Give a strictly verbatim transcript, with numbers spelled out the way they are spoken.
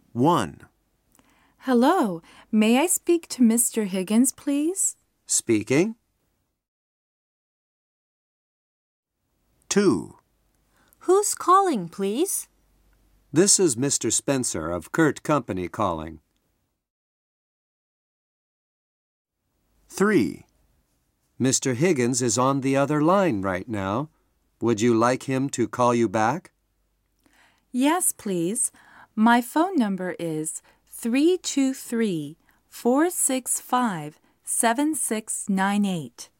one. Hello, may I speak to Mister Higgins, please? Speaking. two. Who's calling, please? This is Mister Spencer of Kurt Company calling. three. Mister Higgins is on the other line right now. Would you like him to call you back? Yes, please. My phone number is three two three, four six five, seven six nine eight.